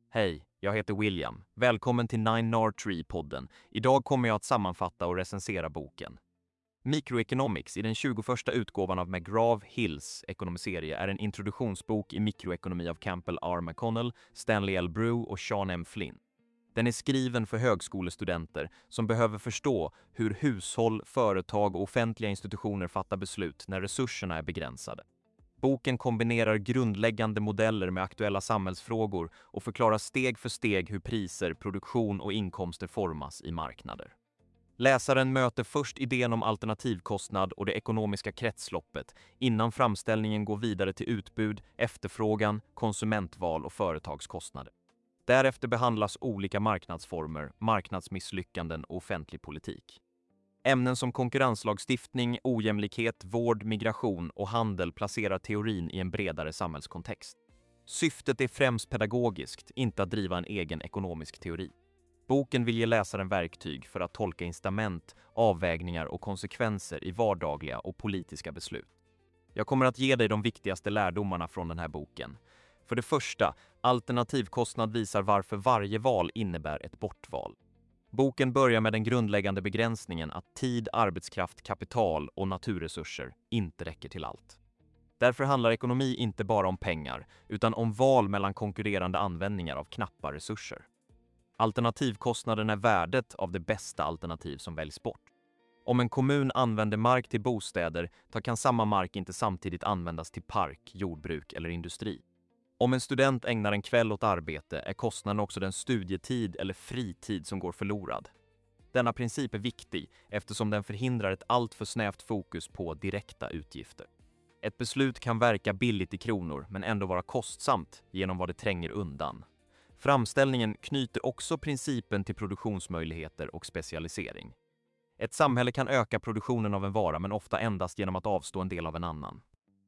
Hej, jag heter William. Välkommen till 9R3-podden. Idag kommer jag att sammanfatta och recensera boken. Microeconomics i den 21:a utgåvan av McGraw-Hills ekonomiserie är en introduktionsbok i mikroekonomi av Campbell R. McConnell, Stanley L. Brew och Sean M. Flynn. Den är skriven för högskolestudenter som behöver förstå hur hushåll, företag och offentliga institutioner fattar beslut när resurserna är begränsade. Boken kombinerar grundläggande modeller med aktuella samhällsfrågor och förklarar steg för steg hur priser, produktion och inkomster formas i marknader. Läsaren möter först idén om alternativkostnad och det ekonomiska kretsloppet innan framställningen går vidare till utbud, efterfrågan, konsumentval och företagskostnader. Därefter behandlas olika marknadsformer, marknadsmisslyckanden och offentlig politik. Ämnen som konkurrenslagstiftning, ojämlikhet, vård, migration och handel placerar teorin i en bredare samhällskontext. Syftet är främst pedagogiskt, inte att driva en egen ekonomisk teori. Boken vill ge läsaren verktyg för att tolka incitament, avvägningar och konsekvenser i vardagliga och politiska beslut. Jag kommer att ge dig de viktigaste lärdomarna från den här boken. För det första, alternativkostnad visar varför varje val innebär ett bortval. Boken börjar med den grundläggande begränsningen att tid, arbetskraft, kapital och naturresurser inte räcker till allt. Därför handlar ekonomi inte bara om pengar, utan om val mellan konkurrerande användningar av knappa resurser. Alternativkostnaden är värdet av det bästa alternativ som väljs bort. Om en kommun använder mark till bostäder, kan samma mark inte samtidigt användas till park, jordbruk eller industri. Om en student ägnar en kväll åt arbete är kostnaden också den studietid eller fritid som går förlorad. Denna princip är viktig eftersom den förhindrar ett alltför snävt fokus på direkta utgifter. Ett beslut kan verka billigt i kronor men ändå vara kostsamt genom vad det tränger undan. Framställningen knyter också principen till produktionsmöjligheter och specialisering. Ett samhälle kan öka produktionen av en vara men ofta endast genom att avstå en del av en annan.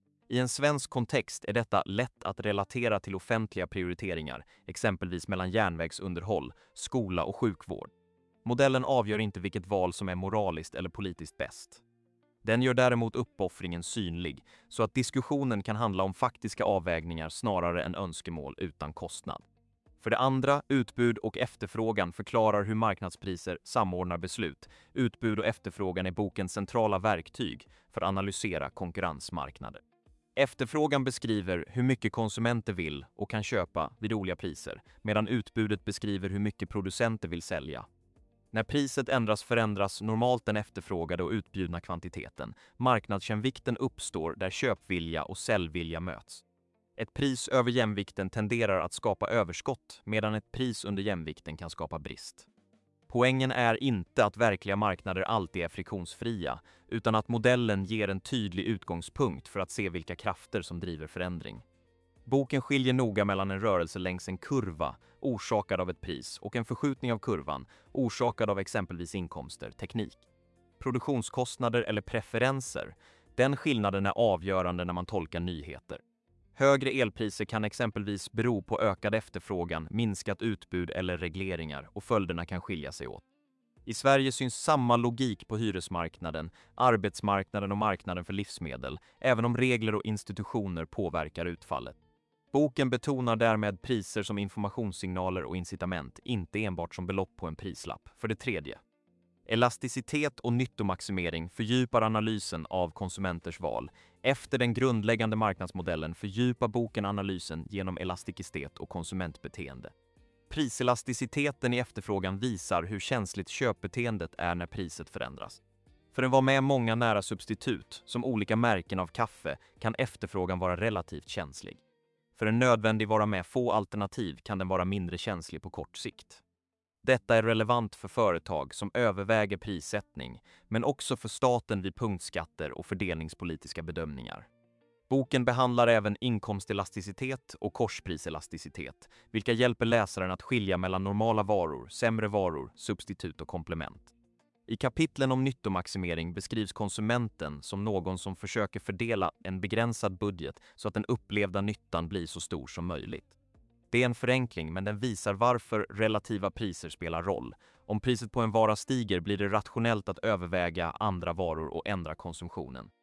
I en svensk kontext är detta lätt att relatera till offentliga prioriteringar, exempelvis mellan järnvägsunderhåll, skola och sjukvård. Modellen avgör inte vilket val som är moraliskt eller politiskt bäst. Den gör däremot uppoffringen synlig, så att diskussionen kan handla om faktiska avvägningar snarare än önskemål utan kostnad. För det andra, utbud och efterfrågan förklarar hur marknadspriser samordnar beslut. Utbud och efterfrågan är bokens centrala verktyg för att analysera konkurrensmarknader. Efterfrågan beskriver hur mycket konsumenter vill och kan köpa vid olika priser, medan utbudet beskriver hur mycket producenter vill sälja. När priset ändras förändras normalt den efterfrågade och utbjudna kvantiteten. Marknadsjämvikten uppstår där köpvilja och säljvilja möts. Ett pris över jämvikten tenderar att skapa överskott, medan ett pris under jämvikten kan skapa brist. Poängen är inte att verkliga marknader alltid är friktionsfria, utan att modellen ger en tydlig utgångspunkt för att se vilka krafter som driver förändring. Boken skiljer noga mellan en rörelse längs en kurva, orsakad av ett pris, och en förskjutning av kurvan, orsakad av exempelvis inkomster, teknik. Produktionskostnader eller preferenser, den skillnaden är avgörande när man tolkar nyheter. Högre elpriser kan exempelvis bero på ökad efterfrågan, minskat utbud eller regleringar, och följderna kan skilja sig åt. I Sverige syns samma logik på hyresmarknaden, arbetsmarknaden och marknaden för livsmedel, även om regler och institutioner påverkar utfallet. Boken betonar därmed priser som informationssignaler och incitament, inte enbart som belopp på en prislapp. För det tredje, elasticitet och nyttomaximering fördjupar analysen av konsumenters val. Efter den grundläggande marknadsmodellen fördjupar boken analysen genom elasticitet och konsumentbeteende. Priselasticiteten i efterfrågan visar hur känsligt köpbeteendet är när priset förändras. För att vara med många nära substitut, som olika märken av kaffe, kan efterfrågan vara relativt känslig. För en nödvändig vara med få alternativ kan den vara mindre känslig på kort sikt. Detta är relevant för företag som överväger prissättning, men också för staten vid punktskatter och fördelningspolitiska bedömningar. Boken behandlar även inkomstelasticitet och korspriselasticitet, vilka hjälper läsaren att skilja mellan normala varor, sämre varor, substitut och komplement. I kapitlen om nyttomaximering beskrivs konsumenten som någon som försöker fördela en begränsad budget så att den upplevda nyttan blir så stor som möjligt. Det är en förenkling, men den visar varför relativa priser spelar roll. Om priset på en vara stiger blir det rationellt att överväga andra varor och ändra konsumtionen.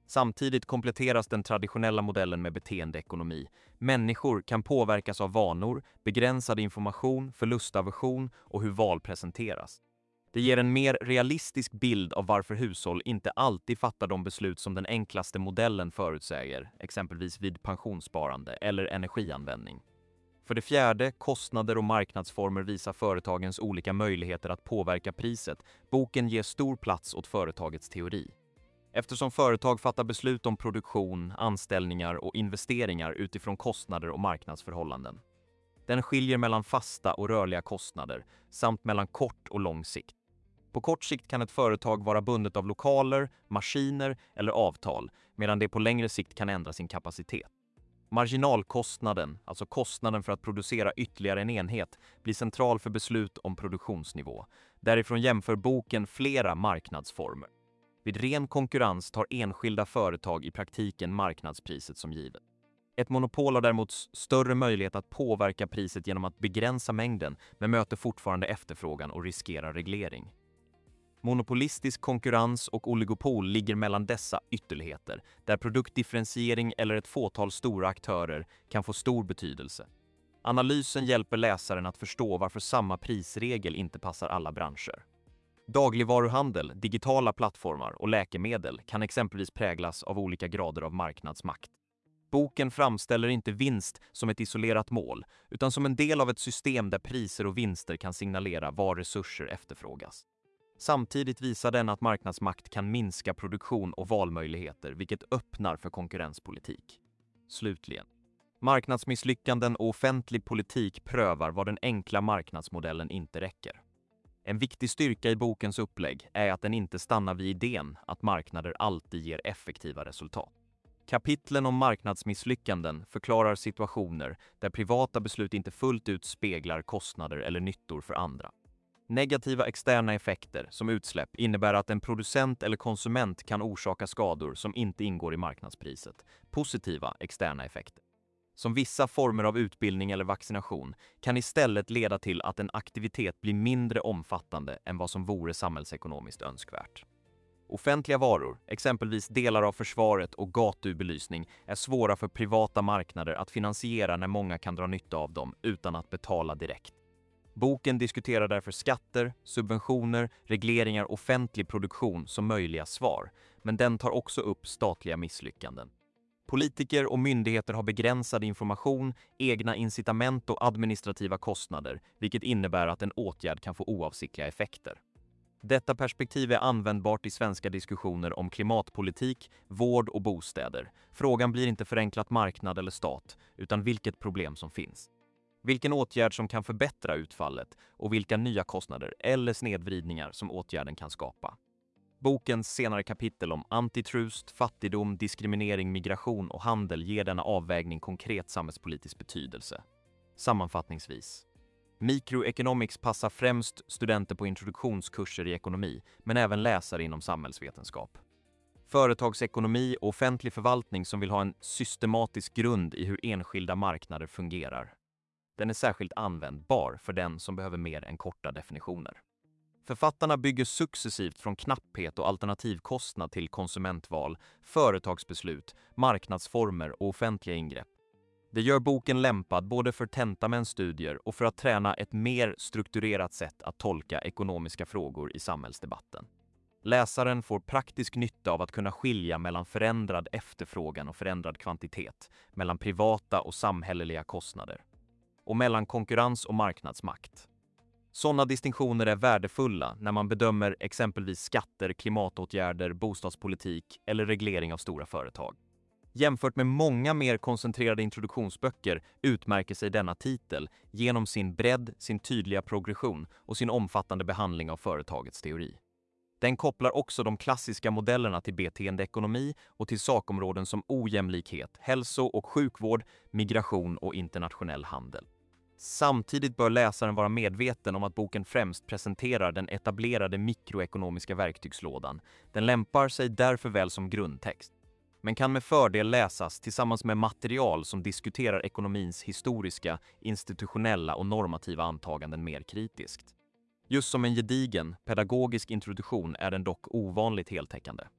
Samtidigt kompletteras den traditionella modellen med beteendeekonomi. Människor kan påverkas av vanor, begränsad information, förlustaversion och hur val presenteras. Det ger en mer realistisk bild av varför hushåll inte alltid fattar de beslut som den enklaste modellen förutsäger, exempelvis vid pensionssparande eller energianvändning. För det fjärde, kostnader och marknadsformer visar företagens olika möjligheter att påverka priset. Boken ger stor plats åt företagets teori. Eftersom företag fattar beslut om produktion, anställningar och investeringar utifrån kostnader och marknadsförhållanden. Den skiljer mellan fasta och rörliga kostnader samt mellan kort och lång sikt. På kort sikt kan ett företag vara bundet av lokaler, maskiner eller avtal, medan det på längre sikt kan ändra sin kapacitet. Marginalkostnaden, alltså kostnaden för att producera ytterligare en enhet, blir central för beslut om produktionsnivå. Därifrån jämför boken flera marknadsformer. Vid ren konkurrens tar enskilda företag i praktiken marknadspriset som givet. Ett monopol har däremot större möjlighet att påverka priset genom att begränsa mängden, men möter fortfarande efterfrågan och riskerar reglering. Monopolistisk konkurrens och oligopol ligger mellan dessa ytterligheter, där produktdifferentiering eller ett fåtal stora aktörer kan få stor betydelse. Analysen hjälper läsaren att förstå varför samma prisregel inte passar alla branscher. Dagligvaruhandel, digitala plattformar och läkemedel kan exempelvis präglas av olika grader av marknadsmakt. Boken framställer inte vinst som ett isolerat mål, utan som en del av ett system där priser och vinster kan signalera var resurser efterfrågas. Samtidigt visar den att marknadsmakt kan minska produktion och valmöjligheter, vilket öppnar för konkurrenspolitik. Slutligen. Marknadsmisslyckanden och offentlig politik prövar vad den enkla marknadsmodellen inte räcker. En viktig styrka i bokens upplägg är att den inte stannar vid idén att marknader alltid ger effektiva resultat. Kapitlen om marknadsmisslyckanden förklarar situationer där privata beslut inte fullt ut speglar kostnader eller nyttor för andra. Negativa externa effekter, som utsläpp, innebär att en producent eller konsument kan orsaka skador som inte ingår i marknadspriset. Positiva externa effekter, som vissa former av utbildning eller vaccination, kan istället leda till att en aktivitet blir mindre omfattande än vad som vore samhällsekonomiskt önskvärt. Offentliga varor, exempelvis delar av försvaret och gatubelysning, är svåra för privata marknader att finansiera när många kan dra nytta av dem utan att betala direkt. Boken diskuterar därför skatter, subventioner, regleringar och offentlig produktion som möjliga svar, men den tar också upp statliga misslyckanden. Politiker och myndigheter har begränsad information, egna incitament och administrativa kostnader, vilket innebär att en åtgärd kan få oavsiktliga effekter. Detta perspektiv är användbart i svenska diskussioner om klimatpolitik, vård och bostäder. Frågan blir inte förenklat marknad eller stat, utan vilket problem som finns. Vilken åtgärd som kan förbättra utfallet och vilka nya kostnader eller snedvridningar som åtgärden kan skapa. Bokens senare kapitel om antitrust, fattigdom, diskriminering, migration och handel ger denna avvägning konkret samhällspolitisk betydelse. Sammanfattningsvis. Microeconomics passar främst studenter på introduktionskurser i ekonomi, men även läsare inom samhällsvetenskap. Företagsekonomi och offentlig förvaltning som vill ha en systematisk grund i hur enskilda marknader fungerar. Den är särskilt användbar för den som behöver mer än korta definitioner. Författarna bygger successivt från knapphet och alternativkostnad till konsumentval, företagsbeslut, marknadsformer och offentliga ingrepp. Det gör boken lämpad både för tentamenstudier och för att träna ett mer strukturerat sätt att tolka ekonomiska frågor i samhällsdebatten. Läsaren får praktisk nytta av att kunna skilja mellan förändrad efterfrågan och förändrad kvantitet, mellan privata och samhälleliga kostnader, och mellan konkurrens och marknadsmakt. Sådana distinktioner är värdefulla när man bedömer exempelvis skatter, klimatåtgärder, bostadspolitik eller reglering av stora företag. Jämfört med många mer koncentrerade introduktionsböcker utmärker sig denna titel genom sin bredd, sin tydliga progression och sin omfattande behandling av företagets teori. Den kopplar också de klassiska modellerna till beteendeekonomi och till sakområden som ojämlikhet, hälso- och sjukvård, migration och internationell handel. Samtidigt bör läsaren vara medveten om att boken främst presenterar den etablerade mikroekonomiska verktygslådan. Den lämpar sig därför väl som grundtext, men kan med fördel läsas tillsammans med material som diskuterar ekonomins historiska, institutionella och normativa antaganden mer kritiskt. Just som en gedigen, pedagogisk introduktion är den dock ovanligt heltäckande.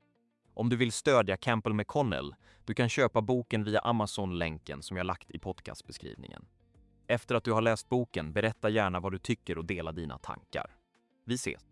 Om du vill stödja Campbell McConnell, du kan köpa boken via Amazon-länken som jag lagt i podcastbeskrivningen. Efter att du har läst boken, berätta gärna vad du tycker och dela dina tankar. Vi ses!